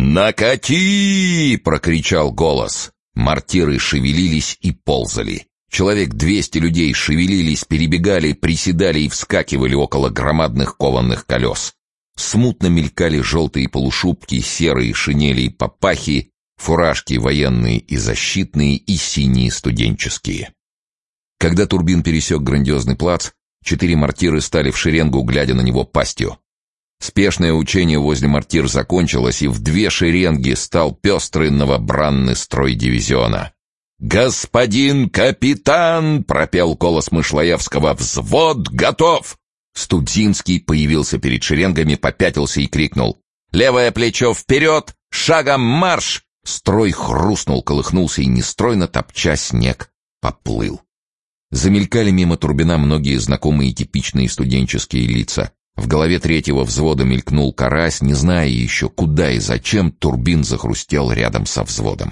«Накати!» — прокричал голос. Мортиры шевелились и ползали. Человек 200 людей шевелились, перебегали, приседали и вскакивали около громадных кованых колес. Смутно мелькали желтые полушубки, серые шинели и папахи, фуражки военные и защитные и синие студенческие. Когда Турбин пересек грандиозный плац, 4 мортиры стали в шеренгу, глядя на него пастью. Спешное учение возле мортир закончилось, и в 2 шеренги стал пестрый новобранный строй дивизиона. «Господин капитан!» — пропел голос Мышлоевского. «Взвод готов!» Студзинский появился перед шеренгами, попятился и крикнул: «Левое плечо вперед! Шагом марш!» Строй хрустнул, колыхнулся и, нестройно топча снег, поплыл. Замелькали мимо Турбина многие знакомые и типичные студенческие лица. В голове 3-го взвода мелькнул Карась, не зная еще, куда и зачем, Турбин захрустел рядом со взводом.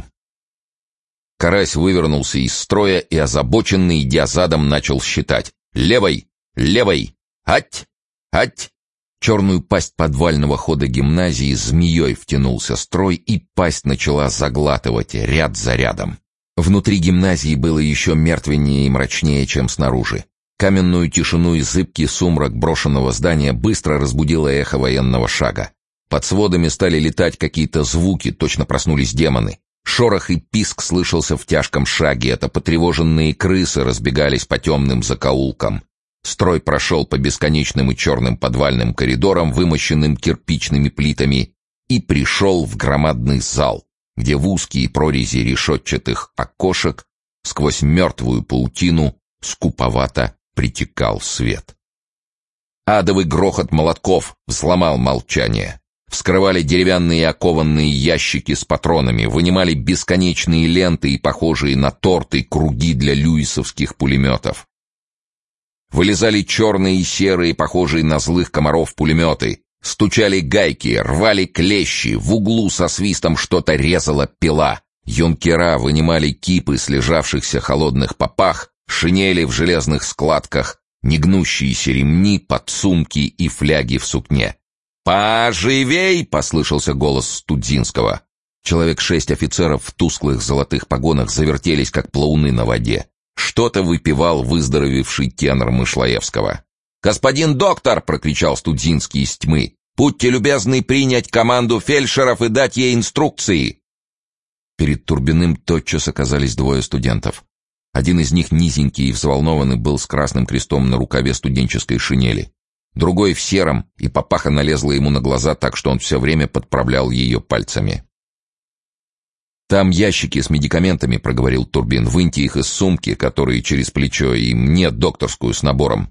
Карась вывернулся из строя и, озабоченный, идя задом, начал считать: «Левой! Левой! Ать! Ать!» Черную пасть подвального хода гимназии змеей втянулся строй, и пасть начала заглатывать ряд за рядом. Внутри гимназии было еще мертвеннее и мрачнее, чем снаружи. Каменную тишину и зыбкий сумрак брошенного здания быстро разбудило эхо военного шага. Под сводами стали летать какие-то звуки, точно проснулись демоны. Шорох и писк слышался в тяжком шаге, это потревоженные крысы разбегались по темным закоулкам. Строй прошел по бесконечным и черным подвальным коридорам, вымощенным кирпичными плитами, и пришел в громадный зал, где в узкие прорези решетчатых окошек сквозь мертвую паутину скуповато притекал свет. Адовый грохот молотков взломал молчание. Вскрывали деревянные окованные ящики с патронами, вынимали бесконечные ленты и похожие на торты круги для люисовских пулеметов. Вылезали черные и серые, похожие на злых комаров пулеметы. Стучали гайки, рвали клещи, в углу со свистом что-то резала пила. Юнкера вынимали кипы слежавшихся холодных папах, шинели в железных складках, негнущиеся ремни, подсумки и фляги в сукне. «Поживей!» — послышался голос Студзинского. Человек 6 офицеров в тусклых золотых погонах завертелись, как плауны на воде. Что-то выпевал выздоровевший тенор Мышлоевского. «Господин доктор!» — прокричал Студзинский из тьмы. «Будьте любезны принять команду фельдшеров и дать ей инструкции!» Перед Турбиным тотчас оказались 2 студентов. Один из них, низенький и взволнованный, был с красным крестом на рукаве студенческой шинели. Другой в сером, и папаха налезла ему на глаза так, что он все время подправлял ее пальцами. «Там ящики с медикаментами», — проговорил Турбин. «Выньте их из сумки, которые через плечо, и мне докторскую с набором.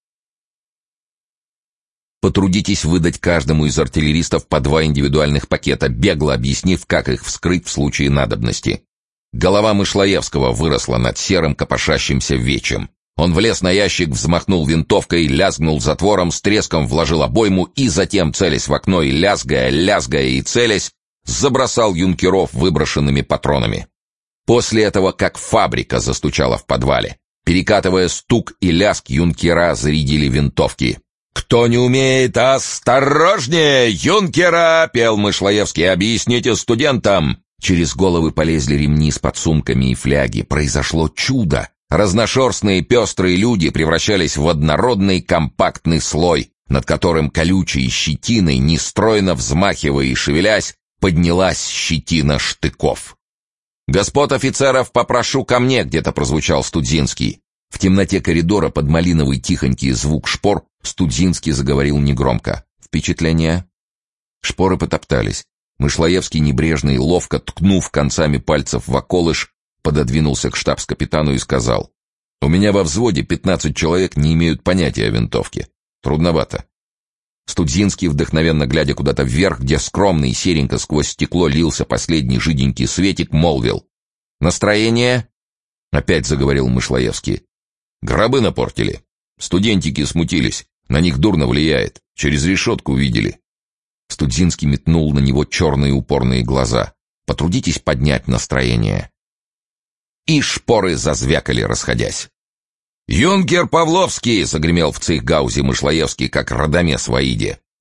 Потрудитесь выдать каждому из артиллеристов по 2 индивидуальных пакета, бегло объяснив, как их вскрыть в случае надобности». Голова Мышлоевского выросла над серым копошащимся вечем. Он влез на ящик, взмахнул винтовкой, лязгнул затвором, с треском вложил обойму и затем, целясь в окно и лязгая и целясь, забросал юнкеров выброшенными патронами. После этого, как фабрика, застучала в подвале. Перекатывая стук и лязг, юнкера зарядили винтовки. «Кто не умеет, осторожнее! Юнкера!» — пел Мышлоевский. «Объясните студентам!» Через головы полезли ремни с подсумками и фляги. Произошло чудо. Разношерстные пестрые люди превращались в однородный компактный слой, над которым колючей щетиной, нестройно взмахивая и шевелясь, поднялась щетина штыков. «Господ офицеров, попрошу ко мне!» — где-то прозвучал Студзинский. В темноте коридора под малиновый тихонький звук шпор Студзинский заговорил негромко. «Впечатление?» Шпоры потоптались. Мышлоевский, небрежно и ловко ткнув концами пальцев в околыш, пододвинулся к штабс-капитану и сказал: «У меня во взводе 15 человек не имеют понятия о винтовке. Трудновато». Студзинский, вдохновенно глядя куда-то вверх, где скромно и серенько сквозь стекло лился последний жиденький светик, молвил: «Настроение?» — опять заговорил Мышлоевский. «Гробы напортили. Студентики смутились. На них дурно влияет. Через решетку видели». Студзинский метнул на него черные упорные глаза. «Потрудитесь поднять настроение». И шпоры зазвякали, расходясь. «Юнкер Павловский!» — загремел в цейхгаузе Мышлоевский, как Радамес в Аиде.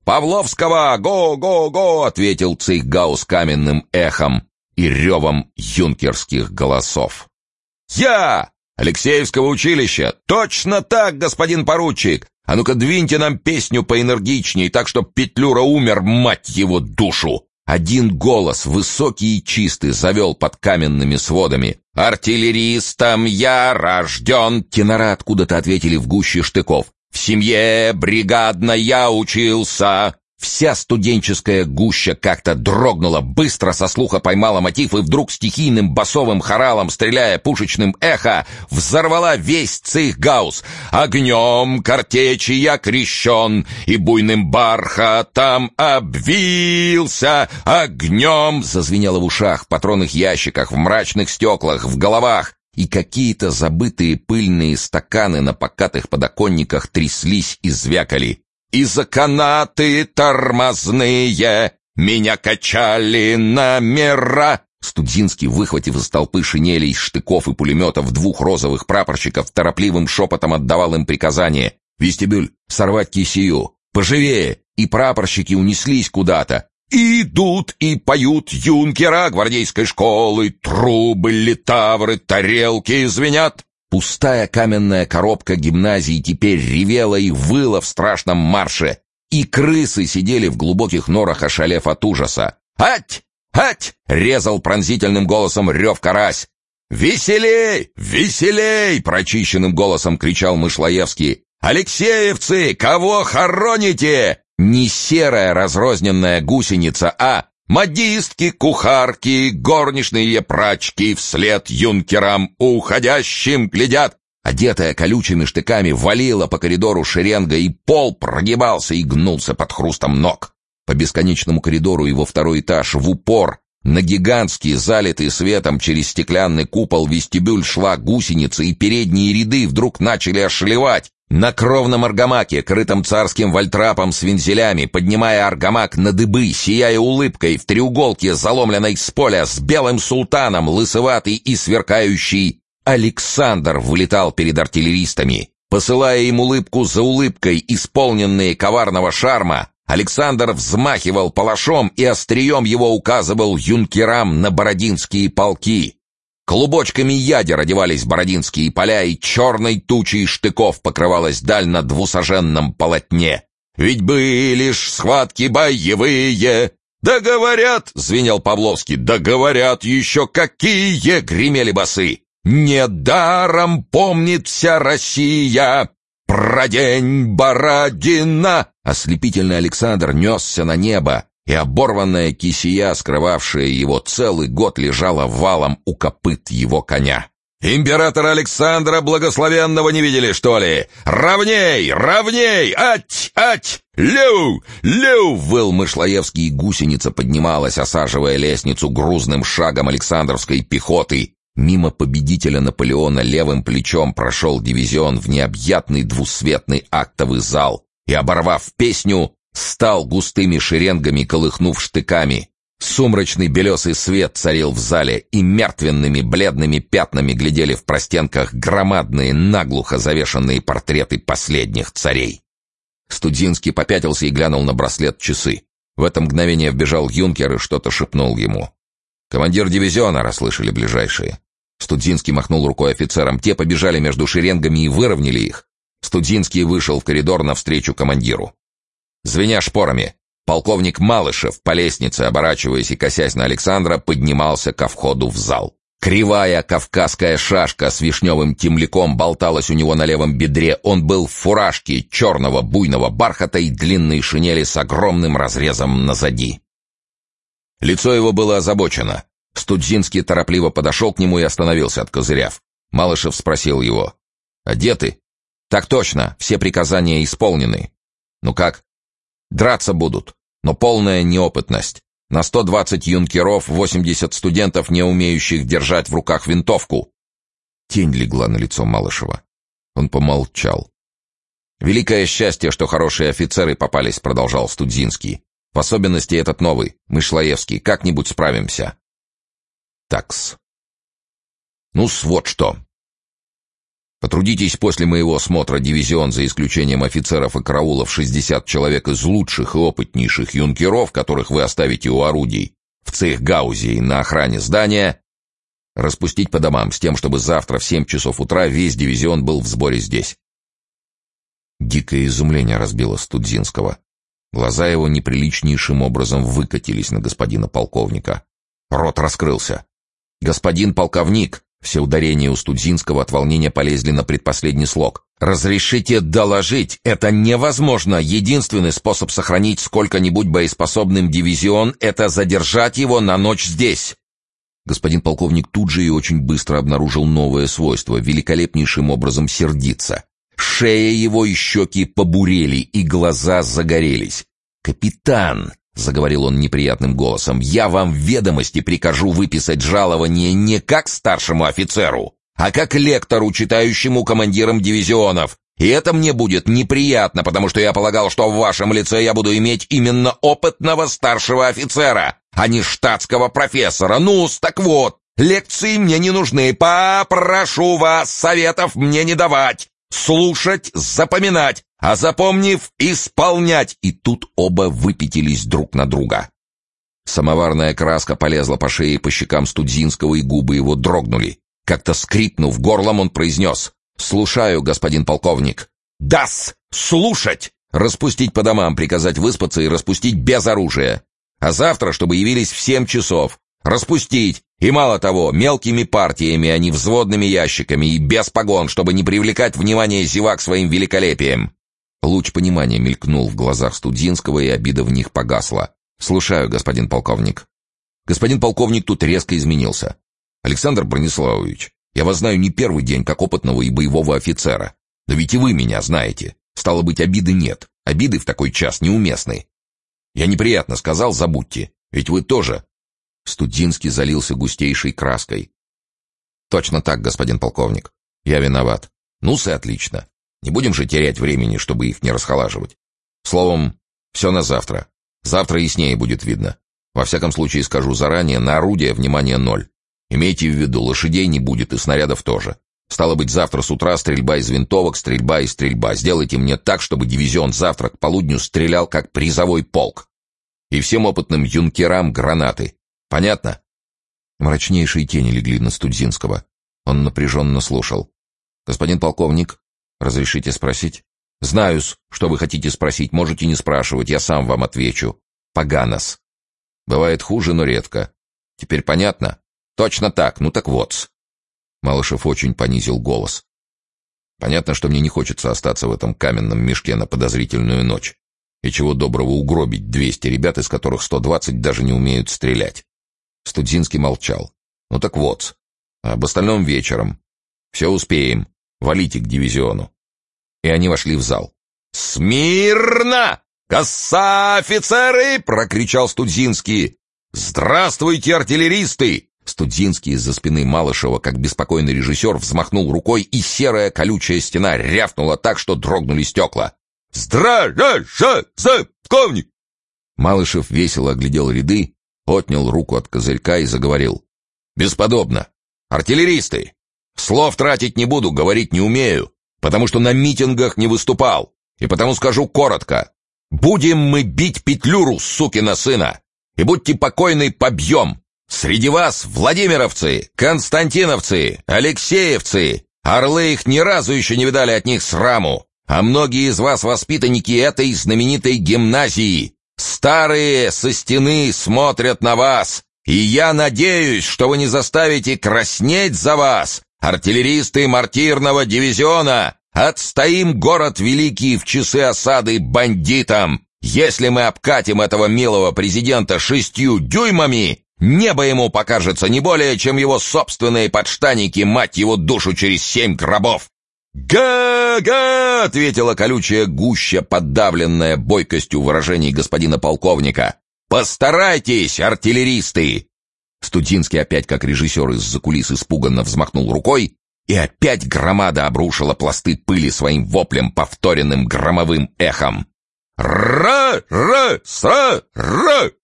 Павловского! Го-го-го!» — ответил цейхгаус каменным эхом и ревом юнкерских голосов. «Я! Алексеевского училища! Точно так, господин поручик! А ну-ка двиньте нам песню поэнергичней, так чтоб Петлюра умер, мать его душу!» Один голос, высокий и чистый, завел под каменными сводами. «Артиллеристом я рожден!» Тенора откуда-то ответили в гуще штыков. «В семье бригадной я учился!» Вся студенческая гуща как-то дрогнула, быстро со слуха поймала мотив и вдруг стихийным басовым хоралом, стреляя пушечным эхо, взорвала весь цейхгаус. «Огнем картечи я крещен, и буйным бархатом обвился, огнем!» Зазвенело в ушах, в патронных ящиках, в мрачных стеклах, в головах. И какие-то забытые пыльные стаканы на покатых подоконниках тряслись и звякали. «И за канаты тормозные меня качали номера!» Студзинский, выхватив из толпы шинелей, штыков и пулеметов двух розовых прапорщиков, торопливым шепотом отдавал им приказание: «Вестибюль, сорвать кисию! Поживее!» И прапорщики унеслись куда-то. Идут и поют юнкера гвардейской школы, трубы, литавры, тарелки звенят. Пустая каменная коробка гимназии теперь ревела и выла в страшном марше, и крысы сидели в глубоких норах, ошалев от ужаса. «Ать! Ать!» — резал пронзительным голосом рев карась. «Веселей! Веселей!» — прочищенным голосом кричал Мышлоевский. «Алексеевцы, кого хороните?» Не серая разрозненная гусеница, а модистки, кухарки, горничные прачки вслед юнкерам уходящим глядят. Одетая колючими штыками, валила по коридору шеренга, и пол прогибался и гнулся под хрустом ног. По бесконечному коридору и во второй этаж в упор на гигантский, залитый светом через стеклянный купол вестибюль шла гусеница, и передние ряды вдруг начали ошалевать. На кровном аргамаке, крытом царским вальтрапом с вензелями, поднимая аргамак на дыбы, сияя улыбкой, в треуголке, заломленной с поля, с белым султаном, лысоватый и сверкающий, Александр вылетал перед артиллеристами. Посылая им улыбку за улыбкой, исполненные коварного шарма, Александр взмахивал палашом и острием его указывал юнкерам на бородинские полки. Клубочками ядер одевались бородинские поля, и черной тучей штыков покрывалась даль на двусаженном полотне. «Ведь были ж схватки боевые!» «Да говорят!» — звенел Павловский. «Да говорят еще какие!» — гремели басы. «Недаром помнит вся Россия про день Бородина!» Ослепительный Александр несся на небо, и оборванная кисия, скрывавшая его целый год, лежала валом у копыт его коня. «Императора Александра Благословенного не видели, что ли? Равней! Равней! Ать! Ать! Лю! Лю!» выл Мышлоевский, и гусеница поднималась, осаживая лестницу грузным шагом Александровской пехоты. Мимо победителя Наполеона левым плечом прошел дивизион в необъятный двусветный актовый зал и, оборвав песню, стал густыми шеренгами, колыхнув штыками. Сумрачный белесый свет царил в зале, и мертвенными бледными пятнами глядели в простенках громадные, наглухо завешенные портреты последних царей. Студзинский попятился и глянул на браслет часы. В это мгновение вбежал юнкер и что-то шепнул ему. «Командир дивизиона», — расслышали ближайшие. Студзинский махнул рукой офицерам. Те побежали между шеренгами и выровняли их. Студзинский вышел в коридор навстречу командиру. Звеня шпорами, полковник Малышев по лестнице, оборачиваясь и косясь на Александра, поднимался ко входу в зал. Кривая кавказская шашка с вишневым темляком болталась у него на левом бедре. Он был в фуражке черного буйного бархата и длинной шинели с огромным разрезом назади. Лицо его было озабочено. Студзинский торопливо подошел к нему и остановился, откозыряв. Малышев спросил его: «Одеты?» «Так точно, все приказания исполнены». «Ну как?» «Драться будут, но полная неопытность. На 120 юнкеров 80 студентов, не умеющих держать в руках винтовку». Тень легла на лицо Малышева. Он помолчал. «Великое счастье, что хорошие офицеры попались», — продолжал Студзинский. «В особенности этот новый, Мышлоевский. Как-нибудь справимся». «Такс. Ну-с, вот что. Потрудитесь после моего осмотра дивизион, за исключением офицеров и караулов, 60 человек из лучших и опытнейших юнкеров, которых вы оставите у орудий, в цейхгаузе и на охране здания, распустить по домам с тем, чтобы завтра в 7 часов утра весь дивизион был в сборе здесь. Дикое изумление разбило Студзинского. Глаза его неприличнейшим образом выкатились на господина полковника. Рот раскрылся. «Господин полковник!» Все ударения у Студзинского от волнения полезли на предпоследний слог. «Разрешите доложить! Это невозможно! Единственный способ сохранить сколько-нибудь боеспособным дивизион — это задержать его на ночь здесь!» Господин полковник тут же и очень быстро обнаружил новое свойство — великолепнейшим образом сердиться. Шея его и щеки побурели, и глаза загорелись. «Капитан!» — заговорил он неприятным голосом. «Я вам в ведомости прикажу выписать жалование не как старшему офицеру, а как лектору, читающему командирам дивизионов. И это мне будет неприятно, потому что я полагал, что в вашем лице я буду иметь именно опытного старшего офицера, а не штатского профессора. Ну-с, так вот, лекции мне не нужны. Попрошу вас советов мне не давать. Слушать, запоминать, а запомнив, исполнять». И тут оба выпятились друг на друга. Самоварная краска полезла по шее и по щекам Студзинского, и губы его дрогнули. Как-то скрипнув горлом, он произнес: «Слушаю, господин полковник». «Да-с, слушать! Распустить по домам, приказать выспаться и распустить без оружия. А завтра, чтобы явились в 7 часов. Распустить, и мало того, мелкими партиями, а не взводными ящиками, и без погон, чтобы не привлекать внимание зевак своим великолепием». Луч понимания мелькнул в глазах Студзинского, и обида в них погасла. «Слушаю, господин полковник». Господин полковник тут резко изменился. «Александр Брониславович, я вас знаю не первый день как опытного и боевого офицера. Да ведь и вы меня знаете. Стало быть, обиды нет. Обиды в такой час неуместны. Я неприятно сказал, забудьте. Ведь вы тоже...» Студзинский залился густейшей краской. «Точно так, господин полковник. Я виноват. Ну-с и отлично. Не будем же терять времени, чтобы их не расхолаживать. Словом, все на завтра. Завтра яснее будет видно. Во всяком случае, скажу заранее, на орудие внимание 0. Имейте в виду, лошадей не будет и снарядов тоже. Стало быть, завтра с утра стрельба из винтовок, стрельба и стрельба. Сделайте мне так, чтобы дивизион завтра к полудню стрелял как призовой полк. И всем опытным юнкерам гранаты. Понятно?» Мрачнейшие тени легли на Студзинского. Он напряженно слушал. «Господин полковник, разрешите спросить?» «Знаю-с, что вы хотите спросить. Можете не спрашивать, я сам вам отвечу. Поганос. Бывает хуже, но редко. Теперь понятно?» «Точно так. Ну так вот-с». Малышев очень понизил голос. «Понятно, что мне не хочется остаться в этом каменном мешке на подозрительную ночь. И чего доброго угробить 200 ребят, из которых 120 даже не умеют стрелять». Студзинский молчал. «Ну так вот, об остальном вечером. Все успеем. Валите к дивизиону». И они вошли в зал. «Смирно! Косса-офицеры!» — прокричал Студзинский. «Здравствуйте, артиллеристы!» Студзинский из-за спины Малышева, как беспокойный режиссер, взмахнул рукой, и серая колючая стена рявкнула так, что дрогнули стекла. «Здравствуйте, полковник!» Малышев весело оглядел ряды, отнял руку от козырька и заговорил. «Бесподобно! Артиллеристы! Слов тратить не буду, говорить не умею, потому что на митингах не выступал, и потому скажу коротко. Будем мы бить Петлюру, сукина сына, и будьте покойны, побьем. Среди вас владимировцы, константиновцы, алексеевцы, орлы их ни разу еще не видали от них сраму, а многие из вас воспитанники этой знаменитой гимназии. Старые со стены смотрят на вас, и я надеюсь, что вы не заставите краснеть за вас, артиллеристы мортирного дивизиона. Отстоим город великий в часы осады бандитам. Если мы обкатим этого милого президента 6 дюймами, небо ему покажется не более, чем его собственные подштанники, мать его душу, через 7 гробов». «Га-га!» — ответила колючая гуща, подавленная бойкостью выражений господина полковника. «Постарайтесь, артиллеристы!» Студзинский опять, как режиссер из-за кулис, испуганно взмахнул рукой, и опять громада обрушила пласты пыли своим воплем, повторенным громовым эхом. «Ра-ра-са-ра!»